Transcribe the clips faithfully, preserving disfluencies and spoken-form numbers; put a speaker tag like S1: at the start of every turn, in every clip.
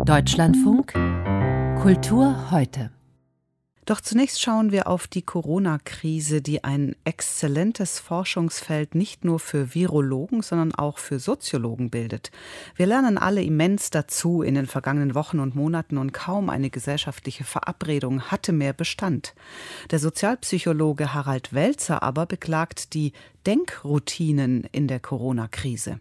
S1: Deutschlandfunk Kultur heute.
S2: Doch zunächst schauen wir auf die Corona-Krise, die ein exzellentes Forschungsfeld nicht nur für Virologen, sondern auch für Soziologen bildet. Wir lernen alle immens dazu in den vergangenen Wochen und Monaten und kaum eine gesellschaftliche Verabredung hatte mehr Bestand. Der Sozialpsychologe Harald Welzer aber beklagt die Denkroutinen in der Corona-Krise.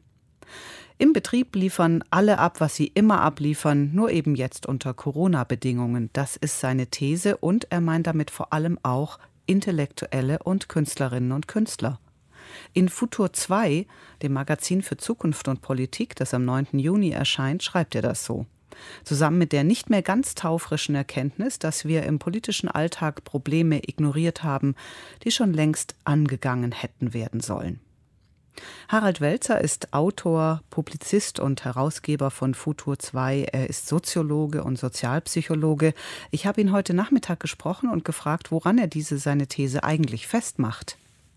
S2: Im Betrieb liefern alle ab, was sie immer abliefern, nur eben jetzt unter Corona-Bedingungen. Das ist seine These und er meint damit vor allem auch Intellektuelle und Künstlerinnen und Künstler. In Futur zwei, dem Magazin für Zukunft und Politik, das am neunten Juni erscheint, schreibt er das so. Zusammen mit der nicht mehr ganz taufrischen Erkenntnis, dass wir im politischen Alltag Probleme ignoriert haben, die schon längst angegangen hätten werden sollen. Harald Welzer ist Autor, Publizist und Herausgeber von Futur zwei. Er ist Soziologe und Sozialpsychologe. Ich habe ihn heute Nachmittag gesprochen und gefragt, woran er diese seine These eigentlich festmacht.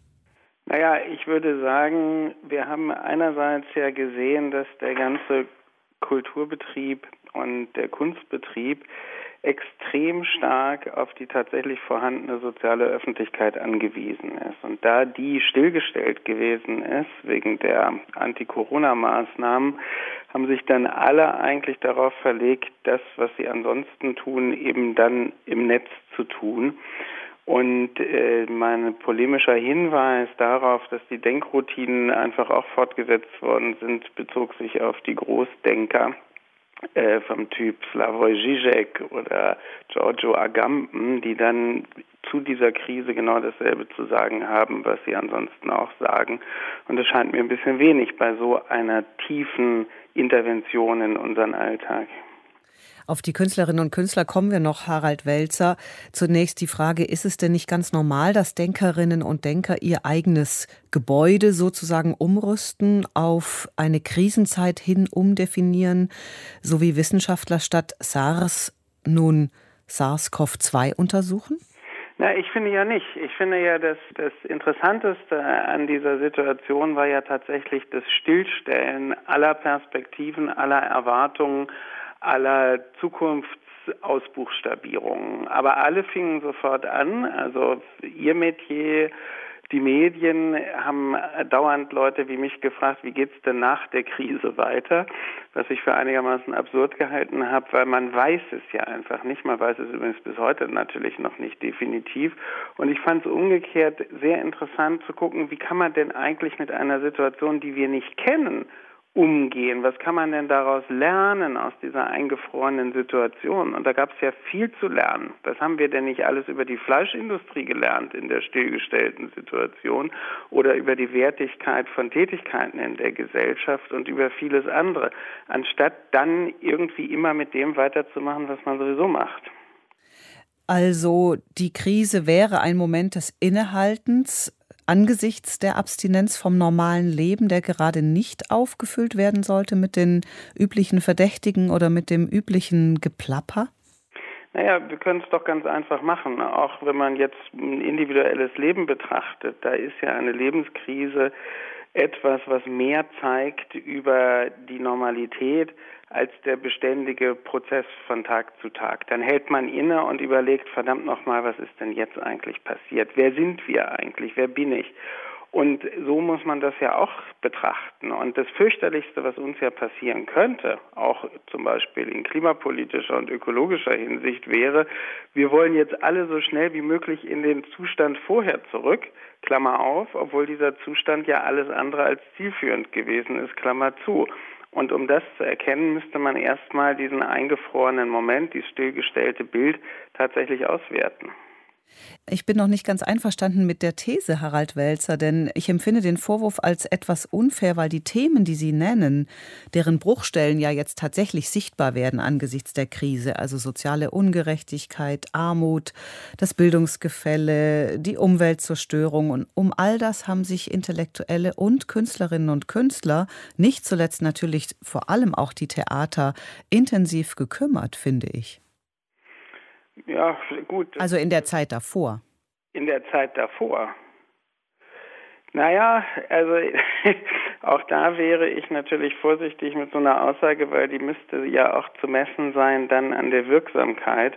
S3: Naja, ich würde sagen, wir haben einerseits ja gesehen, dass der ganze Kulturbetrieb und der Kunstbetrieb extrem stark auf die tatsächlich vorhandene soziale Öffentlichkeit angewiesen ist. Und da die stillgestellt gewesen ist, wegen der Anti-Corona-Maßnahmen, haben sich dann alle eigentlich darauf verlegt, das, was sie ansonsten tun, eben dann im Netz zu tun. Und äh, mein polemischer Hinweis darauf, dass die Denkroutinen einfach auch fortgesetzt worden sind, bezog sich auf die Großdenker äh, vom Typ Slavoj Žižek oder Giorgio Agamben, die dann zu dieser Krise genau dasselbe zu sagen haben, was sie ansonsten auch sagen. Und das scheint mir ein bisschen wenig bei so einer tiefen Intervention in unseren Alltag.
S2: Auf die Künstlerinnen und Künstler kommen wir noch, Harald Welzer. Zunächst die Frage, ist es denn nicht ganz normal, dass Denkerinnen und Denker ihr eigenes Gebäude sozusagen umrüsten, auf eine Krisenzeit hin umdefinieren, so wie Wissenschaftler statt SARS nun SARS-CoV zwei untersuchen?
S3: Na, ich finde ja nicht. Ich finde ja, dass das Interessanteste an dieser Situation war ja tatsächlich das Stillstellen aller Perspektiven, aller Erwartungen, aller Zukunftsausbuchstabierungen. Aber alle fingen sofort an, also ihr Metier, die Medien haben dauernd Leute wie mich gefragt, wie geht's denn nach der Krise weiter? Was ich für einigermaßen absurd gehalten habe, weil man weiß es ja einfach nicht. Man weiß es übrigens bis heute natürlich noch nicht definitiv. Und ich fand es umgekehrt sehr interessant zu gucken, wie kann man denn eigentlich mit einer Situation, die wir nicht kennen, umgehen? Was kann man denn daraus lernen aus dieser eingefrorenen Situation? Und da gab es ja viel zu lernen. Was haben wir denn nicht alles über die Fleischindustrie gelernt in der stillgestellten Situation oder über die Wertigkeit von Tätigkeiten in der Gesellschaft und über vieles andere, anstatt dann irgendwie immer mit dem weiterzumachen, was man sowieso macht.
S2: Also die Krise wäre ein Moment des Innehaltens angesichts der Abstinenz vom normalen Leben, der gerade nicht aufgefüllt werden sollte mit den üblichen Verdächtigen oder mit dem üblichen Geplapper?
S3: Naja, wir können es doch ganz einfach machen. Auch wenn man jetzt ein individuelles Leben betrachtet, da ist ja eine Lebenskrise etwas, was mehr zeigt über die Normalität als der beständige Prozess von Tag zu Tag. Dann hält man inne und überlegt, verdammt nochmal, was ist denn jetzt eigentlich passiert? Wer sind wir eigentlich? Wer bin ich? Und so muss man das ja auch betrachten. Und das fürchterlichste, was uns ja passieren könnte, auch zum Beispiel in klimapolitischer und ökologischer Hinsicht, wäre, wir wollen jetzt alle so schnell wie möglich in den Zustand vorher zurück, Klammer auf, obwohl dieser Zustand ja alles andere als zielführend gewesen ist, Klammer zu. Und um das zu erkennen, müsste man erstmal diesen eingefrorenen Moment, dieses stillgestellte Bild tatsächlich auswerten.
S2: Ich bin noch nicht ganz einverstanden mit der These, Harald Welzer, denn ich empfinde den Vorwurf als etwas unfair, weil die Themen, die Sie nennen, deren Bruchstellen ja jetzt tatsächlich sichtbar werden angesichts der Krise, also soziale Ungerechtigkeit, Armut, das Bildungsgefälle, die Umweltzerstörung, und um all das haben sich Intellektuelle und Künstlerinnen und Künstler, nicht zuletzt natürlich vor allem auch die Theater, intensiv gekümmert, finde ich.
S3: Ja, gut.
S2: Also in der Zeit davor.
S3: In der Zeit davor. Naja, also Auch da wäre ich natürlich vorsichtig mit so einer Aussage, weil die müsste ja auch zu messen sein dann an der Wirksamkeit.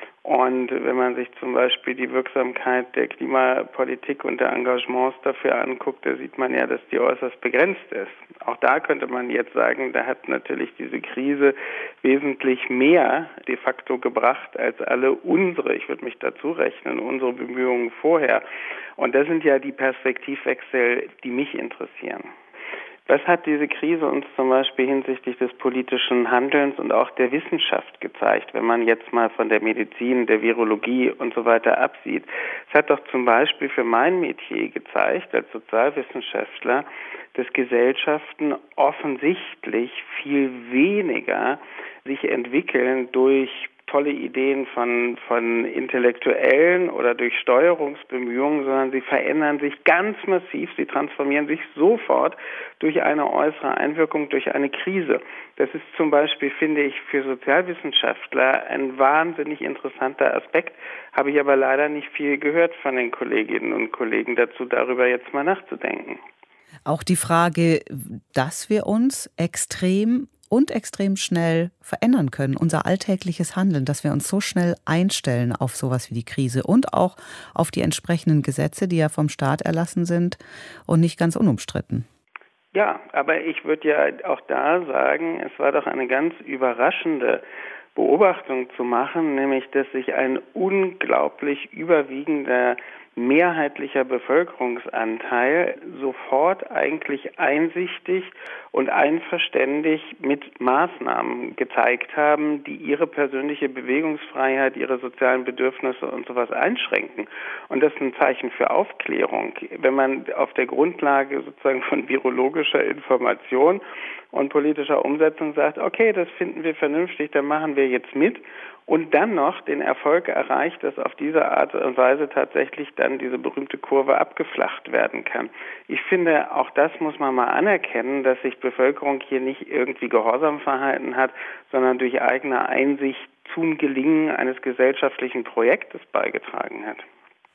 S3: Und wenn man sich zum Beispiel die Wirksamkeit der Klimapolitik und der Engagements dafür anguckt, da sieht man ja, dass die äußerst begrenzt ist. Auch da könnte man jetzt sagen, da hat natürlich diese Krise wesentlich mehr de facto gebracht als alle unsere, ich würde mich dazu rechnen, unsere Bemühungen vorher. Und das sind ja die Perspektivwechsel, die mich interessieren. Was hat diese Krise uns zum Beispiel hinsichtlich des politischen Handelns und auch der Wissenschaft gezeigt, wenn man jetzt mal von der Medizin, der Virologie und so weiter absieht? Es hat doch zum Beispiel für mein Metier gezeigt, als Sozialwissenschaftler, dass Gesellschaften offensichtlich viel weniger sich entwickeln durch tolle Ideen von, von Intellektuellen oder durch Steuerungsbemühungen, sondern sie verändern sich ganz massiv, sie transformieren sich sofort durch eine äußere Einwirkung, durch eine Krise. Das ist zum Beispiel, finde ich, für Sozialwissenschaftler ein wahnsinnig interessanter Aspekt, habe ich aber leider nicht viel gehört von den Kolleginnen und Kollegen dazu, darüber jetzt mal nachzudenken.
S2: Auch die Frage, dass wir uns extrem und extrem schnell verändern können, unser alltägliches Handeln, dass wir uns so schnell einstellen auf sowas wie die Krise und auch auf die entsprechenden Gesetze, die ja vom Staat erlassen sind und nicht ganz unumstritten.
S3: Ja, aber ich würde ja auch da sagen, es war doch eine ganz überraschende Beobachtung zu machen, nämlich dass sich ein unglaublich überwiegender mehrheitlicher Bevölkerungsanteil sofort eigentlich einsichtig und einverständig mit Maßnahmen gezeigt haben, die ihre persönliche Bewegungsfreiheit, ihre sozialen Bedürfnisse und sowas einschränken. Und das ist ein Zeichen für Aufklärung. Wenn man auf der Grundlage sozusagen von virologischer Information und politischer Umsetzung sagt, okay, das finden wir vernünftig, dann machen wir jetzt mit, und dann noch den Erfolg erreicht, dass auf diese Art und Weise tatsächlich dann diese berühmte Kurve abgeflacht werden kann. Ich finde, auch das muss man mal anerkennen, dass sich Bevölkerung hier nicht irgendwie gehorsam verhalten hat, sondern durch eigene Einsicht zum Gelingen eines gesellschaftlichen Projektes beigetragen hat.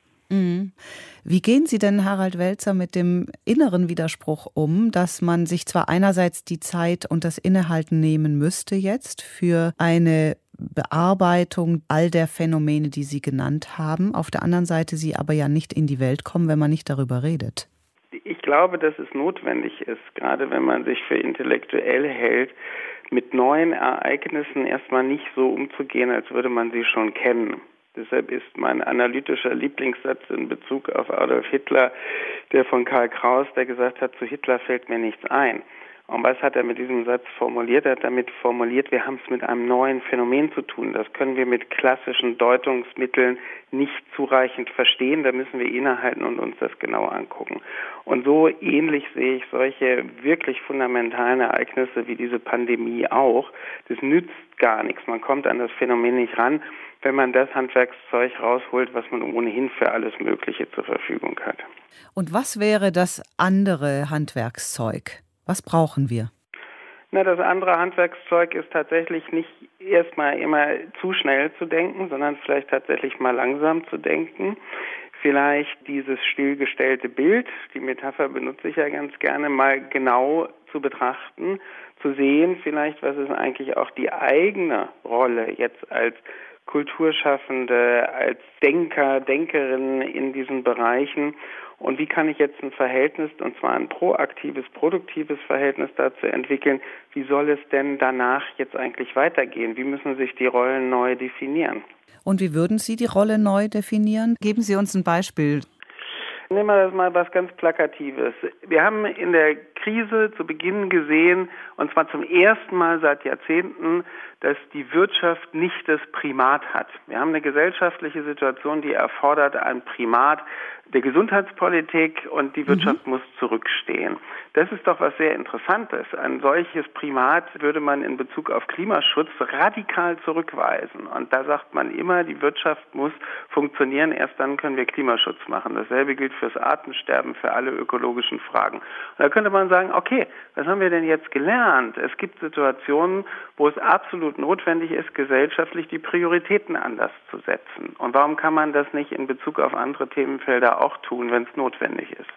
S2: Mhm. Wie gehen Sie denn, Harald Welzer, mit dem inneren Widerspruch um, dass man sich zwar einerseits die Zeit und das Innehalten nehmen müsste jetzt für eine Bearbeitung all der Phänomene, die Sie genannt haben, auf der anderen Seite sie aber ja nicht in die Welt kommen, wenn man nicht darüber redet?
S3: Ich glaube, dass es notwendig ist, gerade wenn man sich für intellektuell hält, mit neuen Ereignissen erstmal nicht so umzugehen, als würde man sie schon kennen. Deshalb ist mein analytischer Lieblingssatz in Bezug auf Adolf Hitler der von Karl Kraus, der gesagt hat, zu Hitler fällt mir nichts ein. Und was hat er mit diesem Satz formuliert? Er hat damit formuliert, wir haben es mit einem neuen Phänomen zu tun. Das können wir mit klassischen Deutungsmitteln nicht zureichend verstehen. Da müssen wir innehalten und uns das genau angucken. Und so ähnlich sehe ich solche wirklich fundamentalen Ereignisse wie diese Pandemie auch. Das nützt gar nichts. Man kommt an das Phänomen nicht ran, wenn man das Handwerkszeug rausholt, was man ohnehin für alles Mögliche zur Verfügung hat.
S2: Und was wäre das andere Handwerkszeug? Was brauchen wir?
S3: Na, das andere Handwerkszeug ist tatsächlich nicht erstmal immer zu schnell zu denken, sondern vielleicht tatsächlich mal langsam zu denken. Vielleicht dieses stillgestellte Bild, die Metapher benutze ich ja ganz gerne, mal genau zu betrachten, zu sehen vielleicht, was ist eigentlich auch die eigene Rolle jetzt als Kulturschaffende, als Denker, Denkerin in diesen Bereichen. Und wie kann ich jetzt ein Verhältnis, und zwar ein proaktives, produktives Verhältnis dazu entwickeln, wie soll es denn danach jetzt eigentlich weitergehen? Wie müssen sich die Rollen neu definieren?
S2: Und wie würden Sie die Rolle neu definieren? Geben Sie uns ein Beispiel.
S3: Nehmen wir das mal was ganz Plakatives. Wir haben in der Krise zu Beginn gesehen, und zwar zum ersten Mal seit Jahrzehnten, dass die Wirtschaft nicht das Primat hat. Wir haben eine gesellschaftliche Situation, die erfordert ein Primat der Gesundheitspolitik, und die Wirtschaft mhm. muss zurückstehen. Das ist doch was sehr Interessantes. Ein solches Primat würde man in Bezug auf Klimaschutz radikal zurückweisen. Und da sagt man immer, die Wirtschaft muss funktionieren, erst dann können wir Klimaschutz machen. Dasselbe gilt fürs Artensterben, für alle ökologischen Fragen. Und da könnte man sagen, okay, was haben wir denn jetzt gelernt? Es gibt Situationen, wo es absolut notwendig ist, gesellschaftlich die Prioritäten anders zu setzen. Und warum kann man das nicht in Bezug auf andere Themenfelder auch tun, wenn es notwendig ist?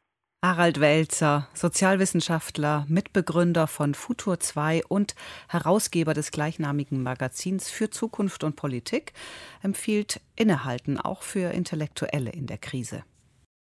S2: Harald Welzer, Sozialwissenschaftler, Mitbegründer von Futur zwei und Herausgeber des gleichnamigen Magazins für Zukunft und Politik, empfiehlt Innehalten auch für Intellektuelle in der Krise.